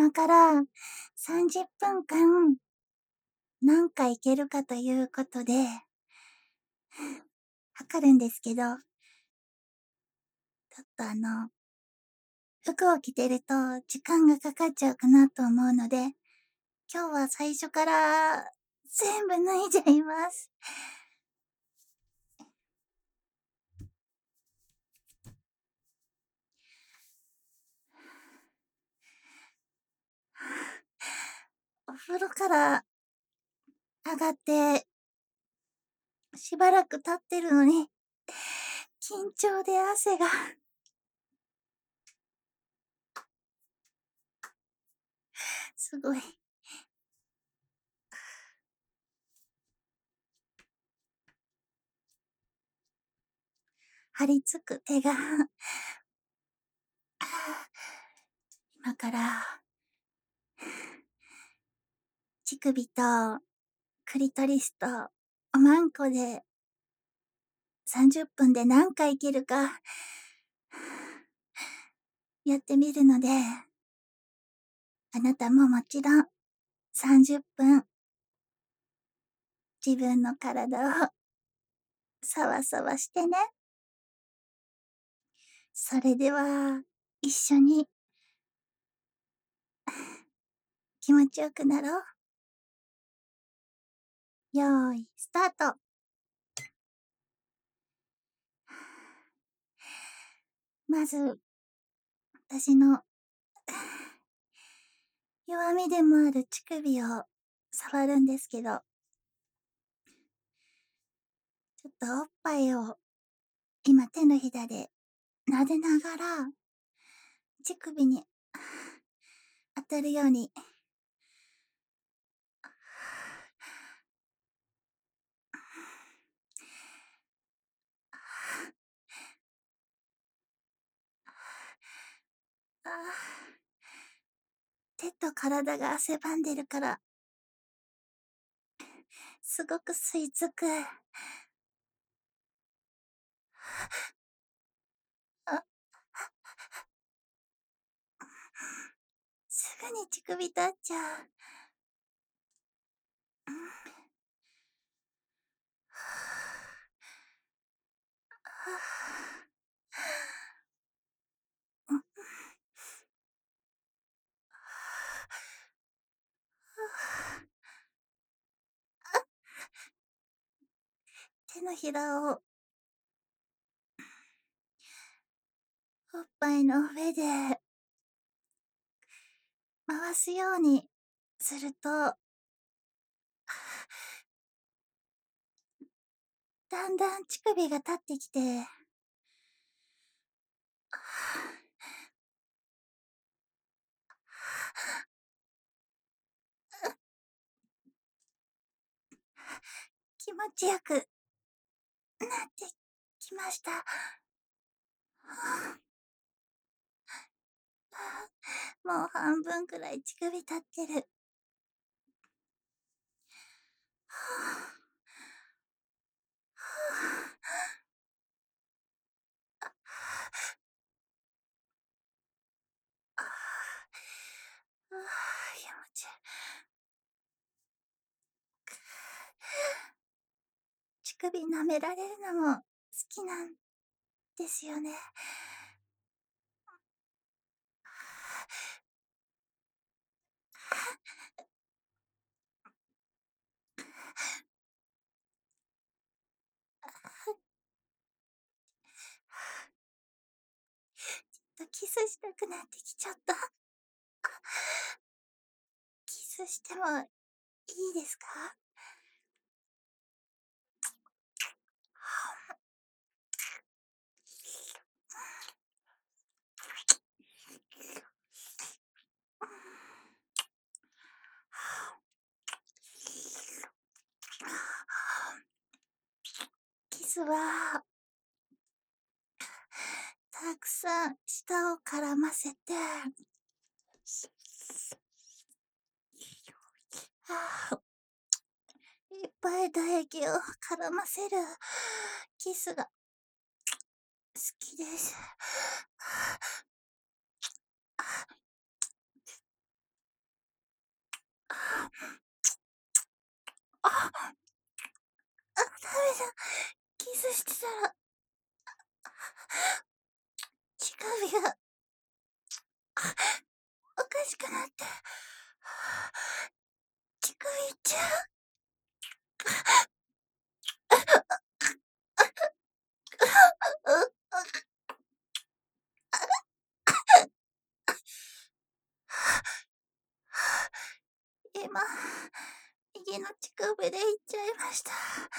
今から30分間何回いけるかということで、測るんですけど、ちょっと服を着てると時間がかかっちゃうかなと思うので、今日は最初から全部脱いじゃいます。お風呂から上がってしばらく経ってるのに、緊張で汗がすごい。張り付く手が今から乳首とクリトリスとおまんこで30分で何回いけるかやってみるので、あなたももちろん30分自分の体をさわさわしてね。それでは一緒に気持ちよくなろう。よーい、スタート。まず、私の弱みでもある乳首を触るんですけど、ちょっとおっぱいを今手のひらで撫でながら乳首に当たるように手と体が汗ばんでるからすごく吸い付く。あ、すぐに乳首立っちゃう。手のひらをおっぱいの上で回すようにすると、だんだん乳首が立ってきて、気持ちよくなってきました。もう半分くらい乳首立ってる。気持ちいい。乳首舐められるのも好きなんですよね。キスしたくなってきちゃった。キスしてもいいですか？キスは、たくさん舌を絡ませて、いっぱい唾液を絡ませるキスが好きです。 してたら、乳首がおかしくなって、乳首いっちゃう。今、右の乳首でいっちゃいました。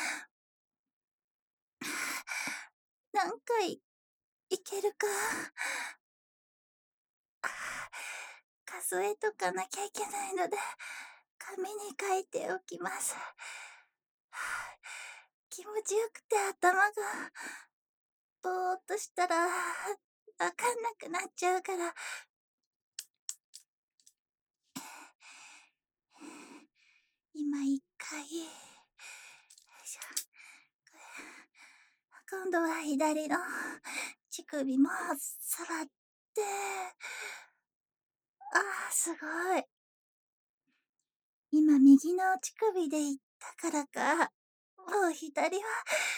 何回いけるか。数えとかなきゃいけないので、紙に書いておきます。気持ちよくて頭がぼーっとしたらわかんなくなっちゃうから、今一回、よいしょ、今度は左の乳首も触って、すごい。今右の乳首で行ったからか、もう左は、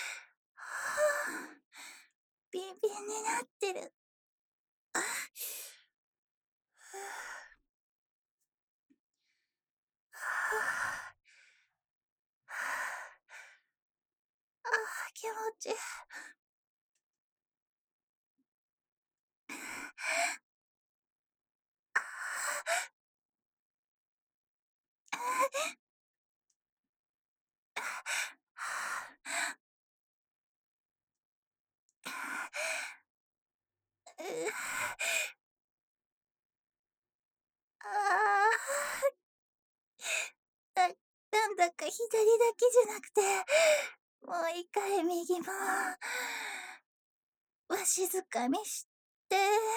ビンビンになってる。気持ちいい。あなんだか左だけじゃなくて、もう一回右も、わしづかみして、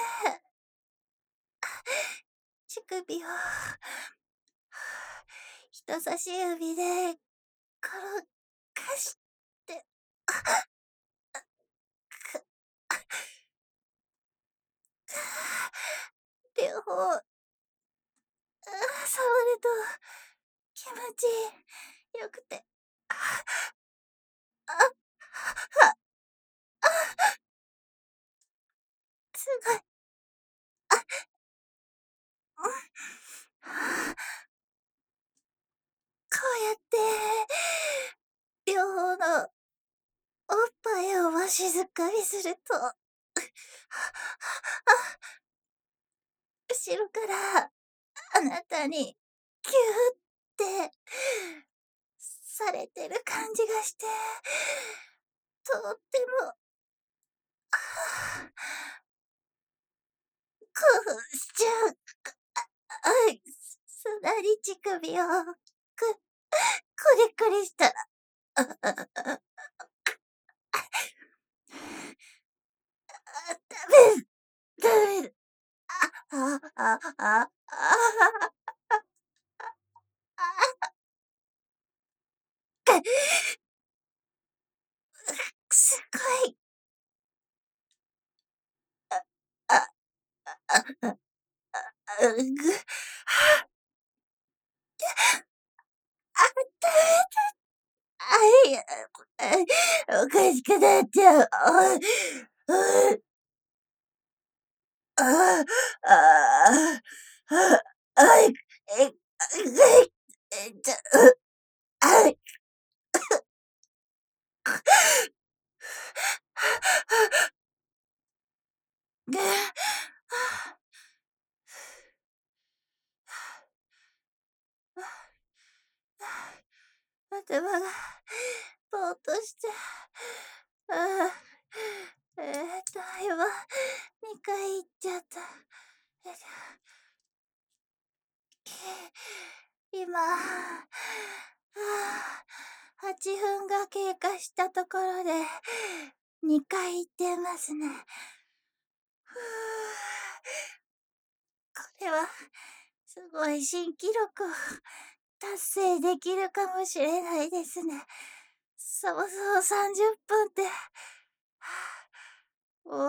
乳首を、人差し指で転がして、両方、触ると気持ちよくて、すごい。こうやって、両方のおっぱいをわしづかみすると、後ろからあなたにキューってされてる感じがして、とっても、興奮しちゃう。すなり乳首を、くりくりしたら、ダメダメあ、あ、あ、あ、すごい。あ、ぐ、ダメおかしくなっちゃう。ああ、ああ、あい、え、ちょ、あい、が、頭がぼーっとして、あ今、2回行っちゃった。えっと今、8分が経過したところで、2回行ってますね。これは、すごい新記録を達成できるかもしれないですね。そもそも30分って、もう、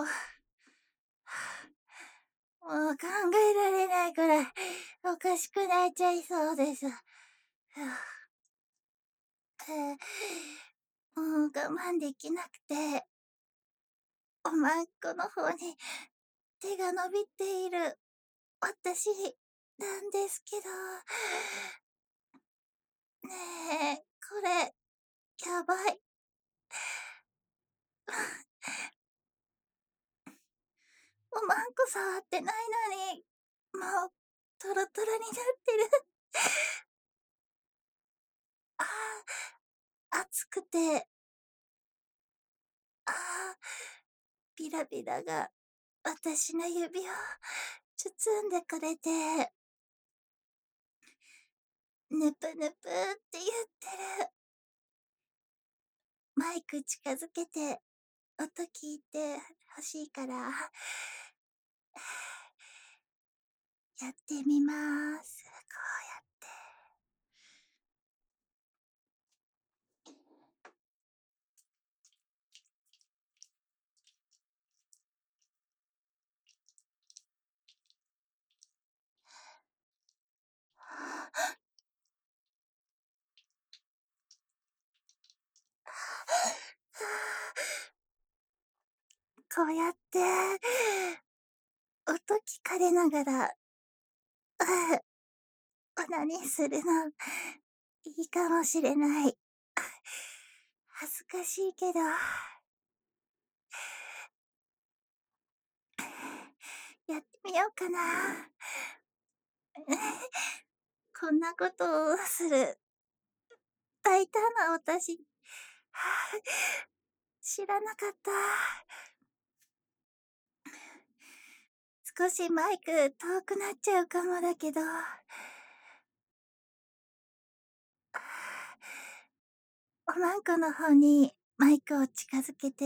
もう考えられないくらいおかしくなっちゃいそうです。 もう我慢できなくて、おまんこの方に手が伸びている私なんですけど。ねえ、これ、やばい。おまんこ触ってないのに、もう、トロトロになってる。ああ、熱くて、ああ、ビラビラが私の指を包んでくれて、ぬぷぬぷって言ってる。マイク近づけて、音聞いて欲しいから、やってみます。こうやって、音聞かれながら、オナニーするの、いいかもしれない。恥ずかしいけど、やってみようかな。こんなことをする大胆な私、知らなかった。少しマイク遠くなっちゃうかもだけど、おまんこの方にマイクを近づけて、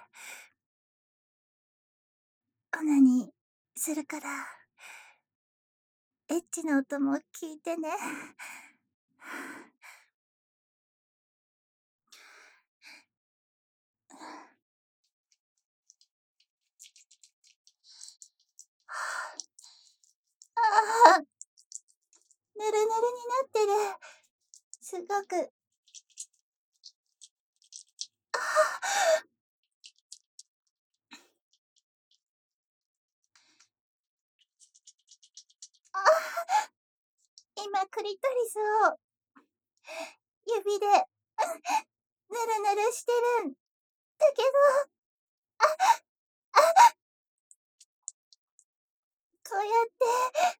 オナニーするから、エッチな音も聞いてね。ああ、ぬるぬるになってる。すごく、ああ、今クリトリスを指で、ぬるぬるしてるんだけど、こうやって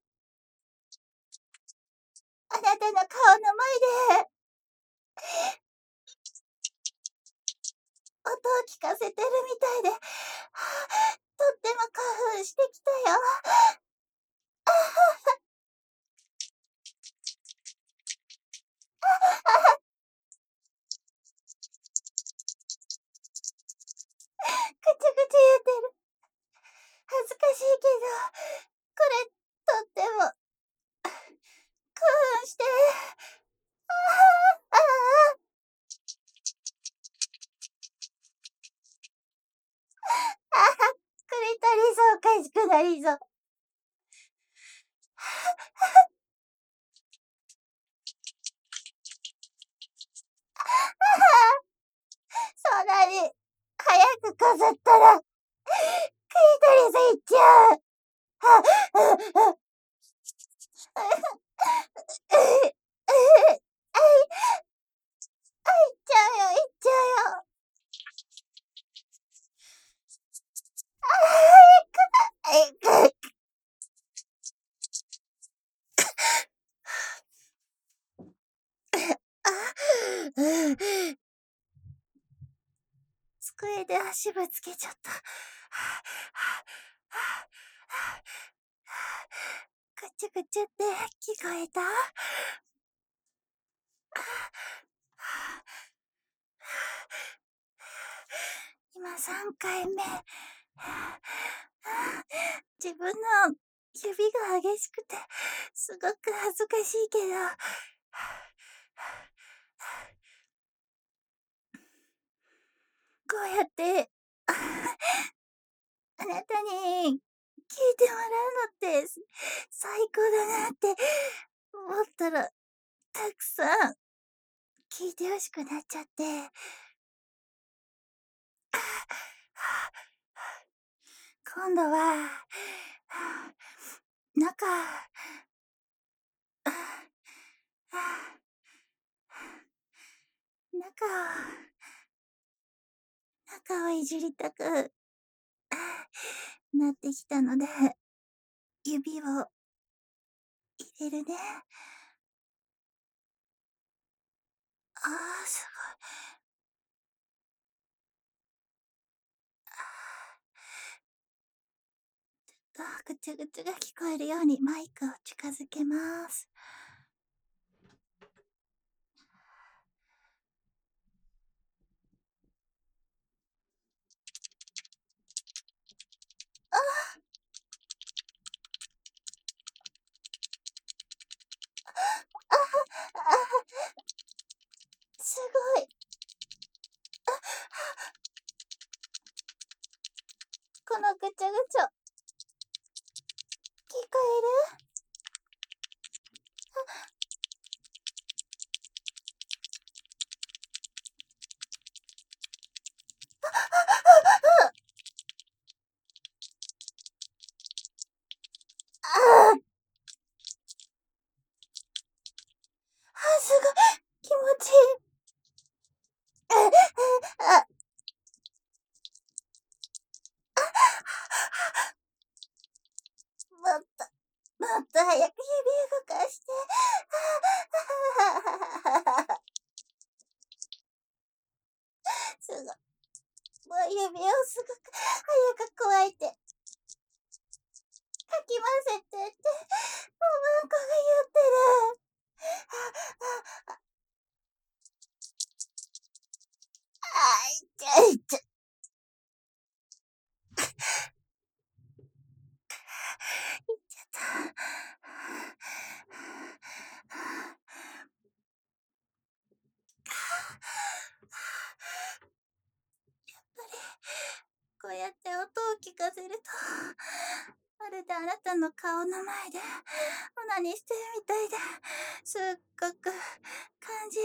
あなたの顔の前で音を聞かせてるみたいで、とっても興奮してきたよ。ぐちぐち言ってる。恥ずかしいけど、これ、とっても、興奮して、ああ、ああ、ああ、くれたりそう、おかしくなりそう。そんなに、早くこすったら、クリトリスいっちゃう。あ、あ、あ、いっちゃうよ、いっちゃうよ。早く、あ、机で足ぶつけちゃった。ぐちゅぐちゅって聞こえた？今3回目。自分の指が激しくて、すごく恥ずかしいけど、こうやって、あなたに聞いてもらうのって最高だなって思ったら、たくさん聞いてほしくなっちゃって。 今度は、中、中をいじりたくなってきたので、指を入れるね。すごい。ぐちゅぐちゅが聞こえるようにマイクを近づけます。すごい。このぐちょぐちょ、聞こえる？すごい。気持ちいい。もっと、もっと早く指動かして。すごい。もう指をすごく早く加えて、かき混ぜてって、ママんこが言ってる。いちゃいちゃ。いっちゃった。こうやって音を聞かせると、まるであなたの顔の前でオナニーしてるみたいで、すっごく感じる。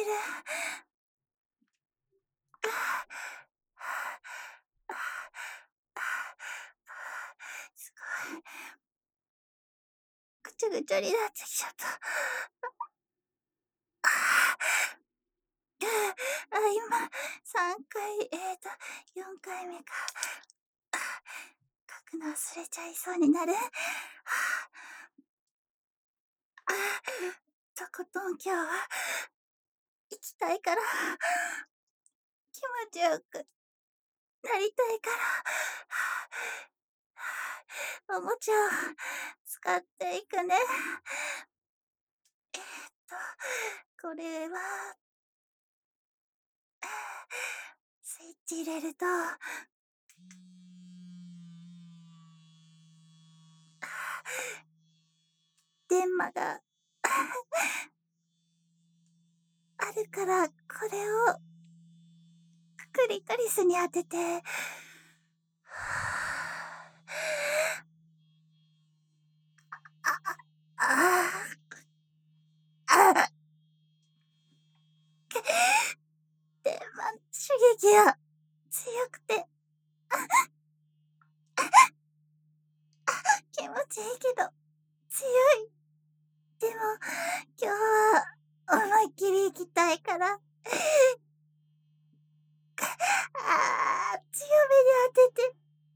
すごい。ぐちゃぐちゃになってきちゃった。今、3回、4回目か。書くの忘れちゃいそうになる。とことん今日は、行きたいから、気持ちよくなりたいから、おもちゃを使っていくね。これは、スイッチ入れると、電マがあるから、これをクリトリスに当てて、電マ刺激が強くて、気持ちいいけど、強い。でも、今日は思いっきり行きたいから、強めに当てて。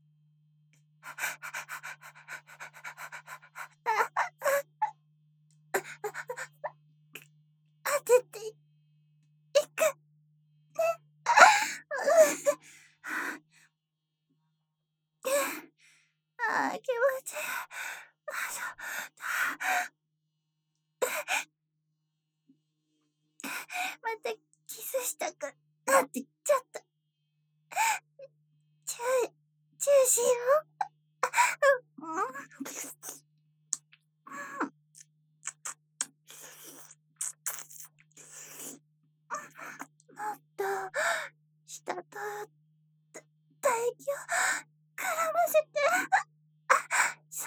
当てていくね。気持ちいい。またキスしたくなってきちゃった。チューしよう。もっと、舌と唾液を絡ませて。そう。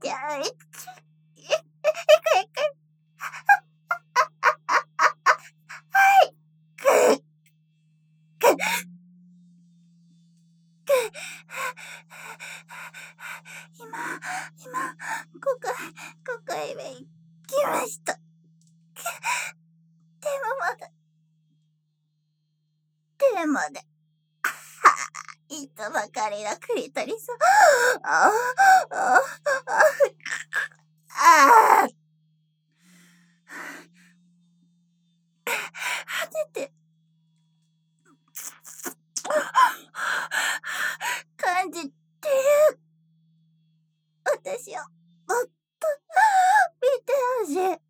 ゃう。いくいく。はい。今、5回目行きました。でもね、いつばかりのクリトリスを、ああ、ああ、ああ、果てて、感じてる。私を、もっと、見てほしい。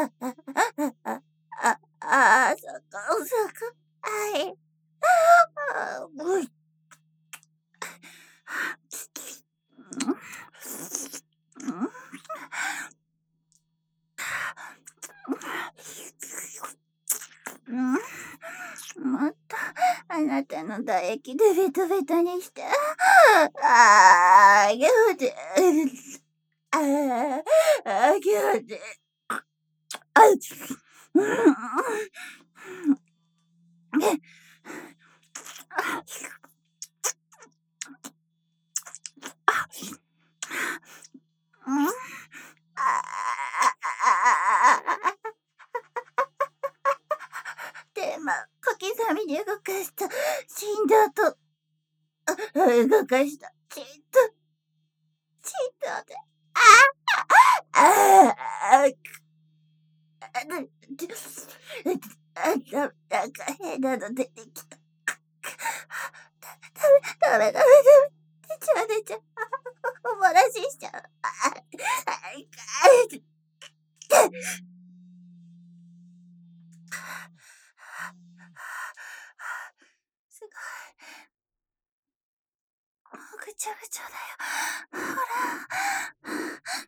そこ、はい。もう、もっと、あなたの唾液でベトベトにして、ぎゅうで、ぎゅうで、うん、でも、小刻みに動かした振動と、動かした振動で、なんか変なの出てきた。ダメ。出ちゃう。おもらししちゃう。すごい。もうぐちゃぐちゃだよ。ほら。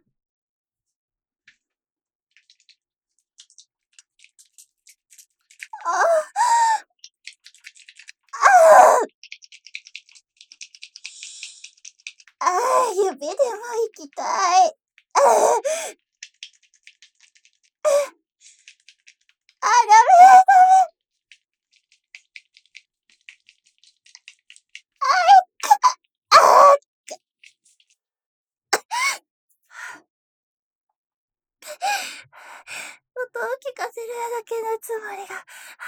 指でも行きたい。ダメ。音を聞かせるだけのつもりが、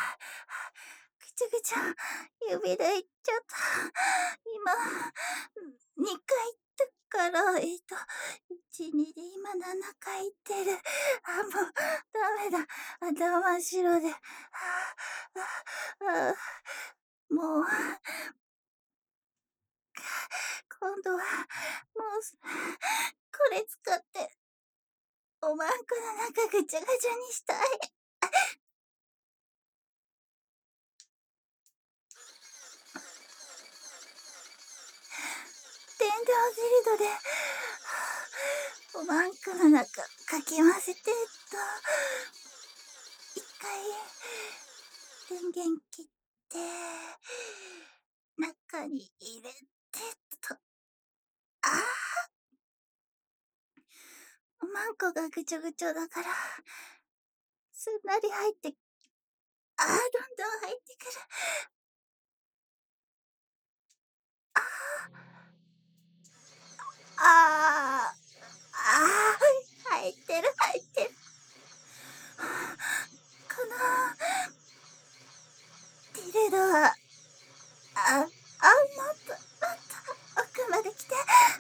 ぐちゃ指で行っちゃった。今、2回行ったから、1、2で今7回行ってる。もう、ダメだ。頭真っ白で。もう、今度は、これ使って、おまんこの中ぐちゃぐちゃにしたい。電動ジルドで、おまんこの中かき混ぜて一回、電源切って、中に入れておまんこがぐちょぐちょだから、すんなり入って、どんどん入ってくる。入ってる。この、ディルドは、もっと、奥まで来て、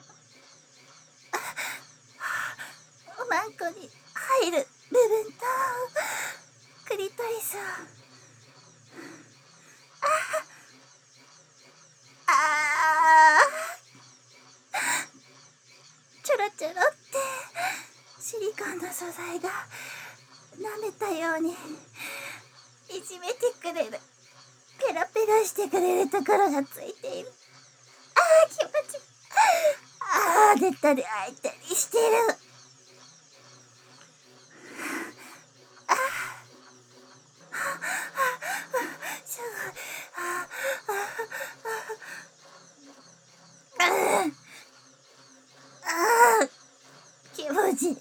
おまんこに入る部分と、クリトリスを、ちょろちょろってシリコンの素材が舐めたようにいじめてくれる、ペラペラしてくれるところがついている。気持ちいい。出たり開いたりしてる。すごい。気持ち。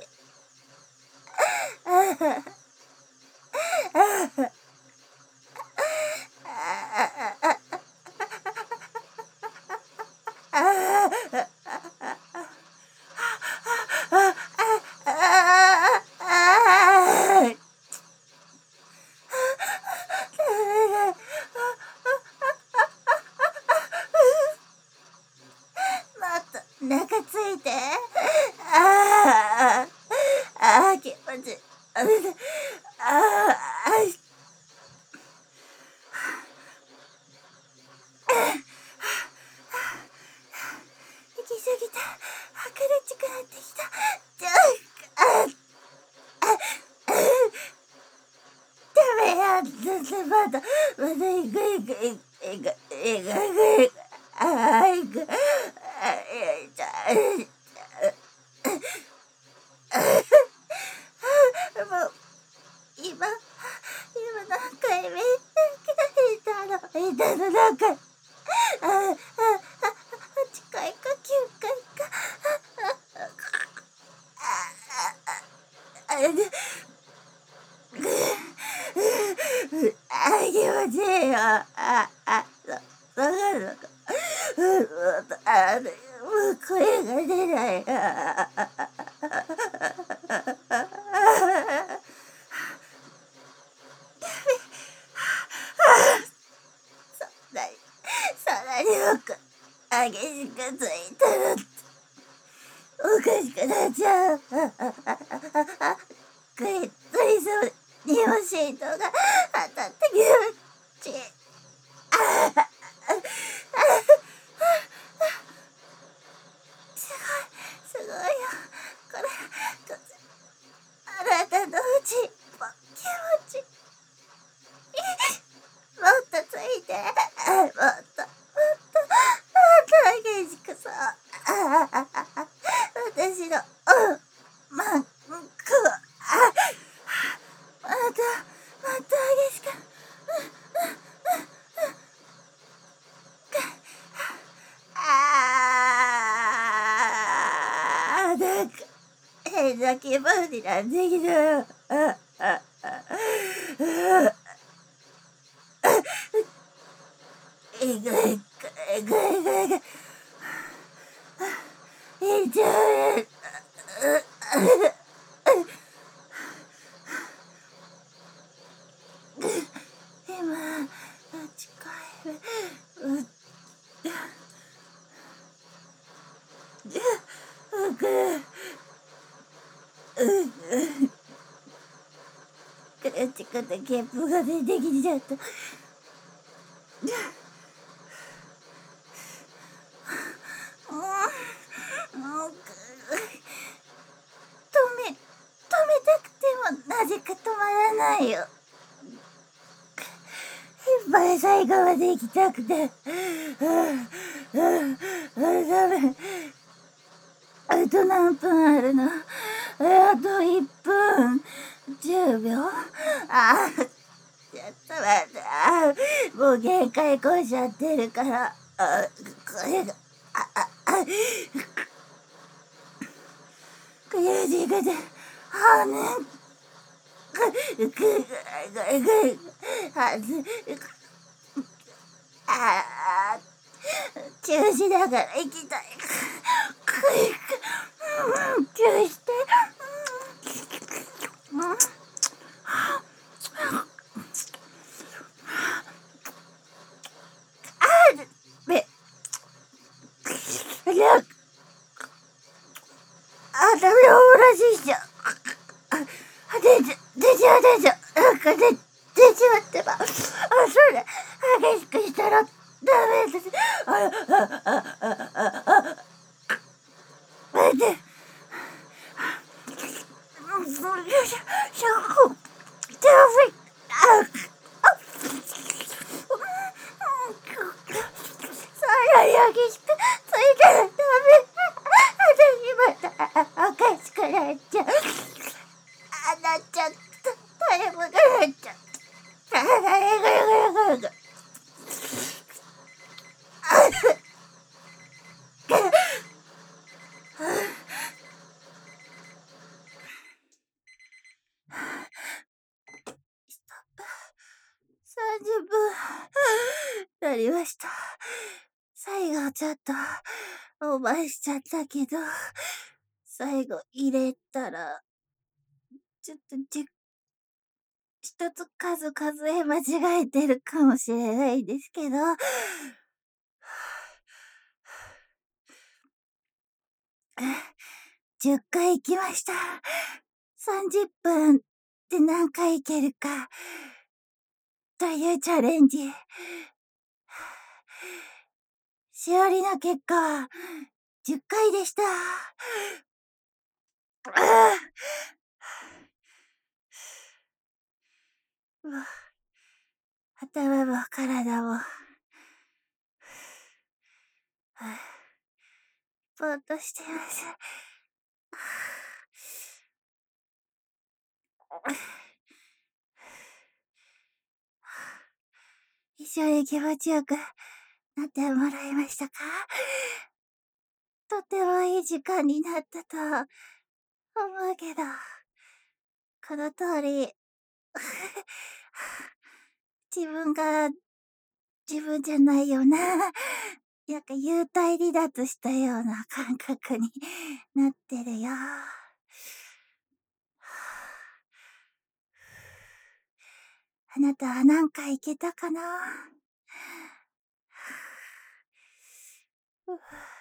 もっと中ついて。気持ち。行き過ぎた。苦しくなってきた。ダメや。まだ行く。もう今何回目板の中8回か9回か気持ちいいよ。もう声が出ない。そんなに僕激しくついたらおかしくなっちゃう。食いそうにもシートが当たって気持ちいい。すごいよ。これあなたのうちも気持ちいい。もっとついて。もっと激しくそう。私のマンクまた激しく。なんか変な気分になってきたよ。いく。今8回目。苦しくてゲップが出てきちゃった。止めたくてもなぜか止まらないよ。いっぱい最後まで行きたくて。ダメ。あと何分あるの？あと1分10秒。ちょっと待って。もう限界超えちゃってるから。これが悔しくて中止だから行きたい。中止して。ダメだ、オムラジしちゃう。出ちゃう。なんか出ちまってば。それ、激しくしたらダメです。待って。そりゃ激しくついたらダメ。私またおかしくなっちゃう。なっちゃった。タイムがなっちゃった。 かりました。最後ちょっと、オーバーしちゃったけど、最後入れたら、ちょっと一つ数え間違えてるかもしれないですけど、10回行きました。30分って何回行けるか、というチャレンジ。しおりの結果は、10回でした。もう頭も体も、ぼーっとしてます。一緒に気持ちよくなってもらえましたか？とてもいい時間になったと思うけど、この通り、自分が自分じゃないような、なんか幽体離脱したような感覚になってるよ。あなたは何回行けたかな？